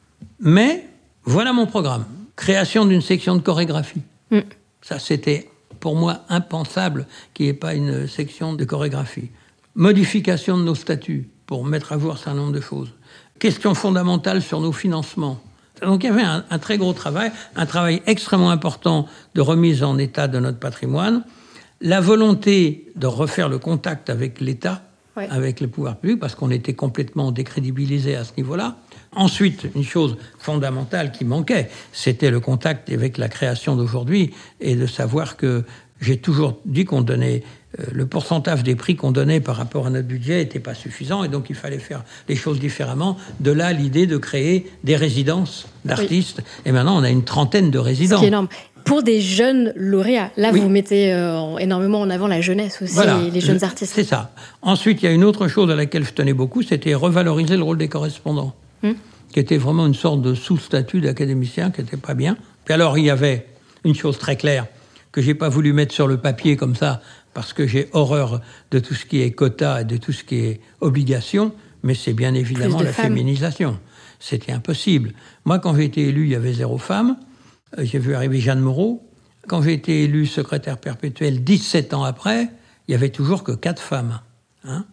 mais voilà mon programme. Création d'une section de chorégraphie. Mm. » Ça, c'était pour moi impensable qu'il n'y ait pas une section de chorégraphie. Modification de nos statuts pour mettre à jour un certain nombre de choses. Question fondamentale sur nos financements. Donc il y avait un, un très gros travail, un travail extrêmement important de remise en état de notre patrimoine, la volonté de refaire le contact avec l'État, ouais. avec les pouvoirs publics, parce qu'on était complètement décrédibilisés à ce niveau-là. Ensuite, une chose fondamentale qui manquait, c'était le contact avec la création d'aujourd'hui et de savoir que j'ai toujours dit qu'on donnait euh, le pourcentage des prix qu'on donnait par rapport à notre budget n'était pas suffisant et donc il fallait faire les choses différemment. De là, l'idée de créer des résidences d'artistes. Oui. Et maintenant, on a une trentaine de résidents. Ce qui est énorme. Pour des jeunes lauréats, là, oui. vous mettez euh, énormément en avant la jeunesse aussi, voilà, et les jeunes je, artistes. C'est ça. Ensuite, il y a une autre chose à laquelle je tenais beaucoup, c'était revaloriser le rôle des correspondants. Hum. Qui était vraiment une sorte de sous-statut d'académicien qui n'était pas bien. Puis alors, il y avait une chose très claire que je n'ai pas voulu mettre sur le papier comme ça, parce que j'ai horreur de tout ce qui est quota et de tout ce qui est obligation, mais c'est bien évidemment la femmes. Féminisation. C'était impossible. Moi, quand j'ai été élu, il y avait zéro femme. J'ai vu arriver Jeanne Moreau. Quand j'ai été élu secrétaire perpétuel dix-sept ans après, il n'y avait toujours que quatre femmes. Hein.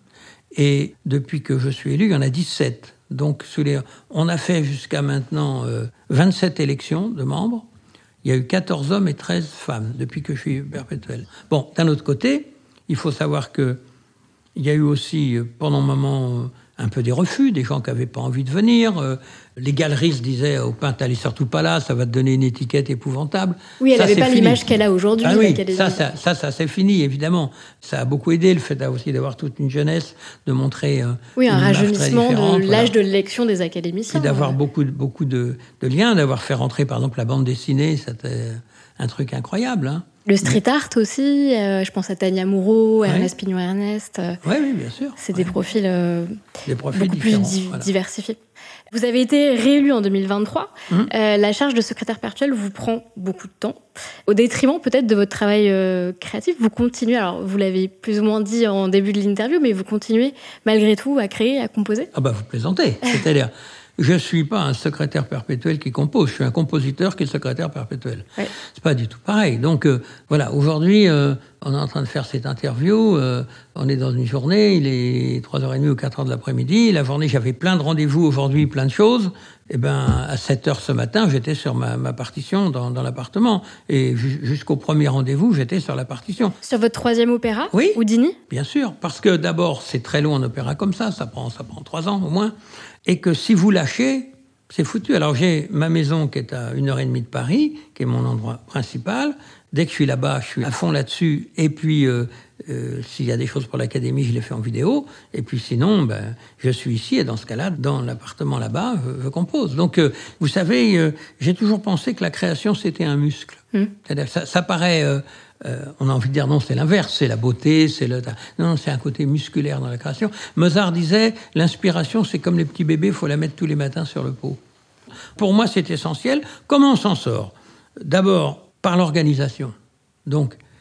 Et depuis que je suis élu, il y en a dix-sept. Donc, sous les... on a fait jusqu'à maintenant euh, vingt-sept élections de membres. Il y a eu quatorze hommes et treize femmes depuis que je suis perpétuel. Bon, d'un autre côté, il faut savoir qu'il y a eu aussi, pendant un moment, un peu des refus, des gens qui n'avaient pas envie de venir. Les galeristes disaient au peintre, t'allez surtout pas là, ça va te donner une étiquette épouvantable. Oui, elle n'avait pas fini. L'image qu'elle a aujourd'hui. Ah oui, ça, ça, ça, ça, c'est fini, évidemment. Ça a beaucoup aidé, le fait aussi d'avoir toute une jeunesse, de montrer euh, oui, un rajeunissement de l'âge voilà. de l'élection des académiciens. Et d'avoir ouais. beaucoup, beaucoup de, de liens, d'avoir fait rentrer, par exemple, la bande dessinée, c'était un truc incroyable. Hein. Le street art aussi, euh, je pense à Tania Moreau, Ernest ouais. Pignon-Ernest. Euh, oui, oui, bien sûr. C'est ouais. des profils, euh, des profils beaucoup plus di- voilà. diversifiés. Vous avez été réélu en deux mille vingt-trois. Mmh. Euh, la charge de secrétaire perpétuel vous prend beaucoup de temps. Au détriment peut-être de votre travail euh, créatif, vous continuez, alors vous l'avez plus ou moins dit en début de l'interview, mais vous continuez malgré tout à créer, à composer. Ah bah vous plaisantez, c'est-à-dire... Je ne suis pas un secrétaire perpétuel qui compose, je suis un compositeur qui est secrétaire perpétuel. Ouais. C'est pas du tout pareil. Donc euh, voilà, aujourd'hui, euh, on est en train de faire cette interview, euh, on est dans une journée, il est trois heures trente ou quatre heures de l'après-midi, la journée, j'avais plein de rendez-vous aujourd'hui, plein de choses. Et ben à sept heures ce matin, j'étais sur ma, ma partition dans, dans l'appartement. Et ju- jusqu'au premier rendez-vous, j'étais sur la partition. Sur votre troisième opéra, oui, Houdini ? Bien sûr, parce que d'abord, c'est très long un opéra comme ça, ça prend, ça prend trois ans au moins. Et que si vous lâchez, c'est foutu. Alors j'ai ma maison qui est à une heure et demie de Paris, qui est mon endroit principal. Dès que je suis là-bas, je suis à fond là-dessus. Et puis, euh, euh, s'il y a des choses pour l'académie, je les fais en vidéo. Et puis sinon, ben, je suis ici. Et dans ce cas-là, dans l'appartement là-bas, je, je compose. Donc, euh, vous savez, euh, j'ai toujours pensé que la création, c'était un muscle. Mmh. C'est-à-dire, ça, ça paraît... Euh, Euh, on a envie de dire non, c'est l'inverse, c'est la beauté, c'est le... Non, c'est un côté musculaire dans la création. Mozart disait, l'inspiration, c'est comme les petits bébés, il faut la mettre tous les matins sur le pot. Pour moi, c'est essentiel. Comment on s'en sort ? D'abord, par l'organisation. Donc,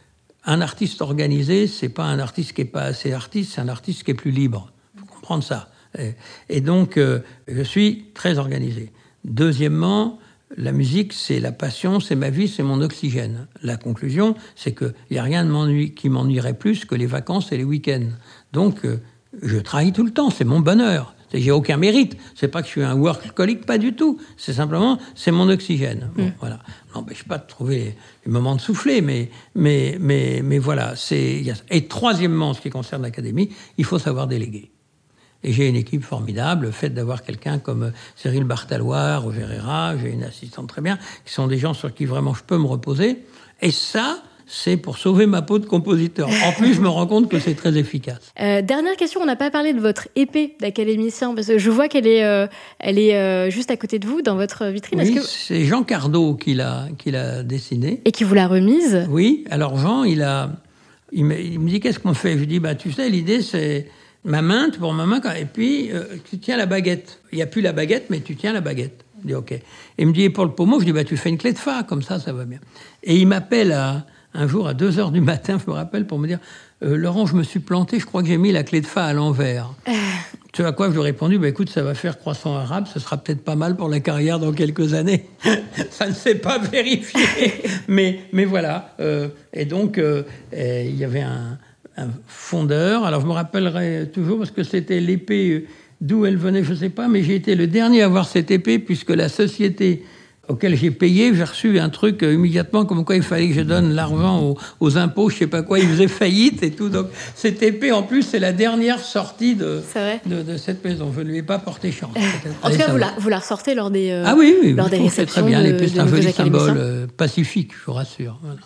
un artiste organisé, c'est pas un artiste qui est pas assez artiste, c'est un artiste qui est plus libre. Il faut comprendre ça. Et, et donc, euh, je suis très organisé. Deuxièmement, la musique, c'est la passion, c'est ma vie, c'est mon oxygène. La conclusion, c'est qu'il n'y a rien de m'ennuie, qui m'ennuierait plus que les vacances et les week-ends. Donc, euh, je travaille tout le temps, c'est mon bonheur. J'ai aucun mérite. C'est pas que je suis un workaholic, pas du tout. C'est simplement, c'est mon oxygène. Bon, mmh. Voilà. N'empêche pas de trouver les moments de souffler, mais, mais, mais, mais voilà. C'est, et troisièmement, en ce qui concerne l'Académie, il faut savoir déléguer. Et j'ai une équipe formidable, le fait d'avoir quelqu'un comme Cyril Bartalois, Roger Herrera, j'ai une assistante très bien, qui sont des gens sur qui vraiment je peux me reposer. Et ça, c'est pour sauver ma peau de compositeur. En plus, je me rends compte que c'est très efficace. Euh, dernière question, on n'a pas parlé de votre épée d'académicien, parce que je vois qu'elle est, euh, elle est euh, juste à côté de vous, dans votre vitrine. Oui, Est-ce que... c'est Jean Cardot qui l'a, qui l'a dessinée. Et qui vous l'a remise. Oui, alors Jean, il, a, il, me, il me dit, qu'est-ce qu'on fait ? Je lui dis, bah, tu sais, l'idée, c'est ma main, tu prends ma main, et puis euh, tu tiens la baguette. Il n'y a plus la baguette, mais tu tiens la baguette. Je dis, OK. Et il me dit, et pour le pommeau, je dis, bah, tu fais une clé de fa, comme ça, ça va bien. Et il m'appelle à... un jour, à deux heures du matin, je me rappelle, pour me dire euh, « Laurent, je me suis planté, je crois que j'ai mis la clé de fa à l'envers. Euh... » Tu vois à quoi je lui ai répondu bah, « Écoute, ça va faire croissant arabe, ce sera peut-être pas mal pour la carrière dans quelques années. » Ça ne s'est pas vérifié. mais, mais voilà. Euh, et donc, euh, et il y avait un, un fondeur. Alors, je me rappellerai toujours, parce que c'était l'épée, d'où elle venait, je ne sais pas, mais j'ai été le dernier à avoir cette épée, puisque la société... auquel j'ai payé, j'ai reçu un truc euh, immédiatement, comme quoi il fallait que je donne l'argent aux, aux impôts, je sais pas quoi, ils faisaient faillite et tout. Donc cette épée, en plus, c'est la dernière sortie de, de, de cette maison. Je ne lui ai pas porté chance. En tout cas, vous la, vous la ressortez lors des, euh, ah oui, oui, lors des réceptions. Très bien, de, l'épée, c'est de un joli académiciens. symbole euh, pacifique, je vous rassure. Voilà.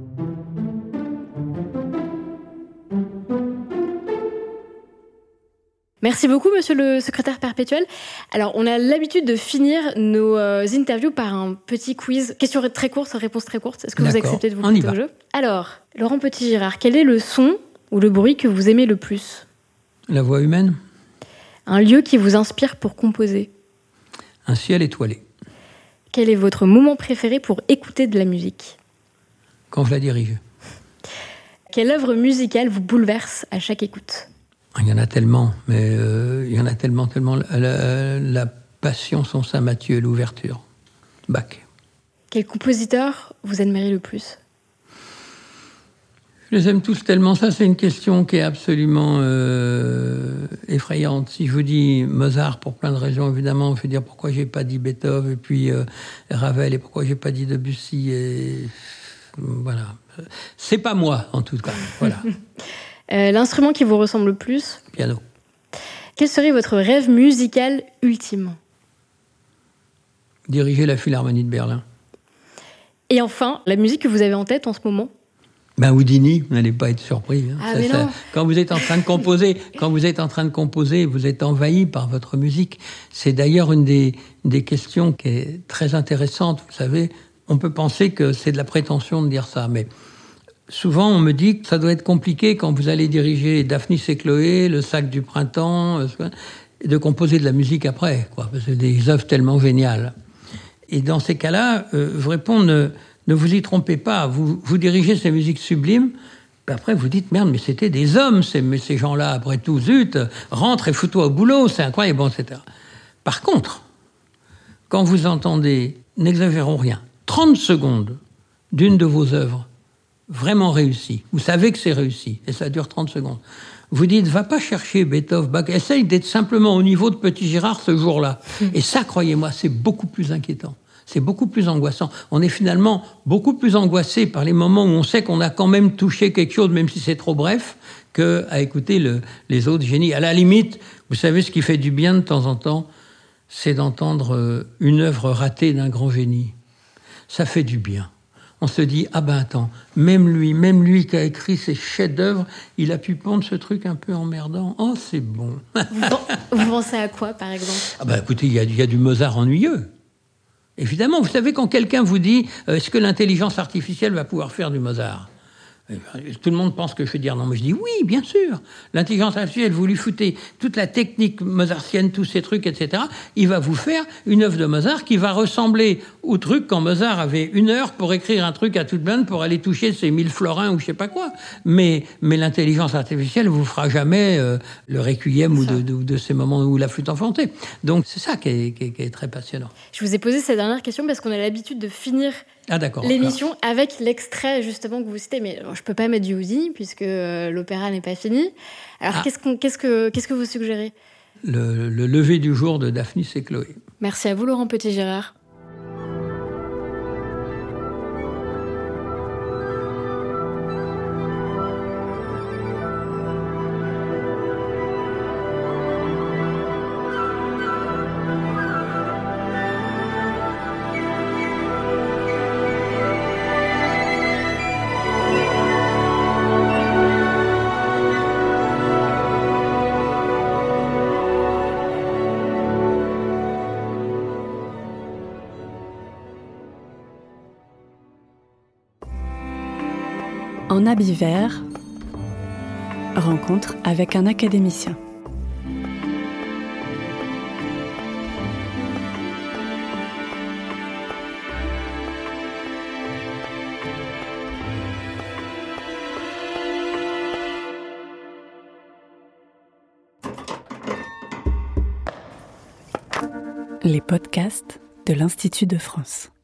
Merci beaucoup, monsieur le secrétaire perpétuel. Alors, on a l'habitude de finir nos euh, interviews par un petit quiz. Question très courte, réponse très courte. Est-ce que D'accord. vous acceptez de vous prêter au jeu ? Alors, Laurent Petit-Girard, quel est le son ou le bruit que vous aimez le plus ? La voix humaine. Un lieu qui vous inspire pour composer ? Un ciel étoilé. Quel est votre moment préféré pour écouter de la musique ? Quand je la dirige. Quelle œuvre musicale vous bouleverse à chaque écoute ? Il y en a tellement, mais euh, il y en a tellement, tellement. La, la, la Passion son Saint-Matthieu, l'ouverture. Bach. Quel compositeur vous admirez le plus ? Je les aime tous tellement. Ça, c'est une question qui est absolument euh, effrayante. Si je vous dis Mozart, pour plein de raisons, évidemment, je vais dire pourquoi j'ai pas dit Beethoven, et puis euh, Ravel, et pourquoi j'ai pas dit Debussy, et voilà. C'est pas moi, en tout cas. Voilà. Euh, l'instrument qui vous ressemble le plus ? Piano. Quel serait votre rêve musical ultime ? Diriger la Philharmonie de Berlin. Et enfin, la musique que vous avez en tête en ce moment ? Ben Houdini, vous n'allez pas être surpris. Hein. Ah ça, mais ça, non. Quand vous êtes en train de composer, quand vous êtes en train de composer, vous êtes envahi par votre musique. C'est d'ailleurs une des, des questions qui est très intéressante. Vous savez, on peut penser que c'est de la prétention de dire ça, mais souvent, on me dit que ça doit être compliqué quand vous allez diriger Daphnis et Chloé, Le Sac du Printemps, et de composer de la musique après, quoi, parce que c'est des œuvres tellement géniales. Et dans ces cas-là, euh, je réponds, ne, ne vous y trompez pas, vous, vous dirigez ces musiques sublimes, puis après vous dites, merde, mais c'était des hommes, ces, mais ces gens-là, après tout, zut, rentre et fous-toi au boulot, c'est incroyable, bon, et cetera. Par contre, quand vous entendez, n'exagérons rien, trente secondes d'une de vos œuvres, vraiment réussi. Vous savez que c'est réussi, et ça dure trente secondes. Vous dites, va pas chercher Beethoven, Bach, essaye d'être simplement au niveau de Petit-Girard ce jour-là. Mmh. Et ça, croyez-moi, c'est beaucoup plus inquiétant. C'est beaucoup plus angoissant. On est finalement beaucoup plus angoissé par les moments où on sait qu'on a quand même touché quelque chose, même si c'est trop bref, qu'à écouter le, les autres génies. À la limite, vous savez, ce qui fait du bien de temps en temps, c'est d'entendre une œuvre ratée d'un grand génie. Ça fait du bien. On se dit, ah ben attends, même lui, même lui qui a écrit ces chefs-d'œuvre, il a pu pondre ce truc un peu emmerdant. Oh, c'est bon. Vous, vous pensez à quoi, par exemple ? Ah ben écoutez, il y a, y a du Mozart ennuyeux. Évidemment, vous savez, quand quelqu'un vous dit, euh, est-ce que l'intelligence artificielle va pouvoir faire du Mozart ? Tout le monde pense que je vais dire non, mais je dis oui, bien sûr. L'intelligence artificielle, vous lui foutez toute la technique mozartienne, tous ces trucs, et cetera. Il va vous faire une œuvre de Mozart qui va ressembler au truc quand Mozart avait une heure pour écrire un truc à toute blinde pour aller toucher ses mille florins ou je sais pas quoi. Mais, mais l'intelligence artificielle vous fera jamais euh, le requiem ou de, de, de ces moments où la flûte enchantée. Donc c'est ça qui est, qui est, qui est très passionnant. Je vous ai posé cette dernière question parce qu'on a l'habitude de finir Ah, d'accord. l'émission alors. Avec l'extrait justement que vous citez, mais alors, je peux pas mettre du Houdini puisque euh, l'opéra n'est pas fini. Alors ah. qu'est-ce, qu'on, qu'est-ce, que, qu'est-ce que vous suggérez ? le, le lever du jour de Daphnis et Chloé. Merci à vous Laurent Petit-Gérard. En habit vert, rencontre avec un académicien. Les podcasts de l'Institut de France.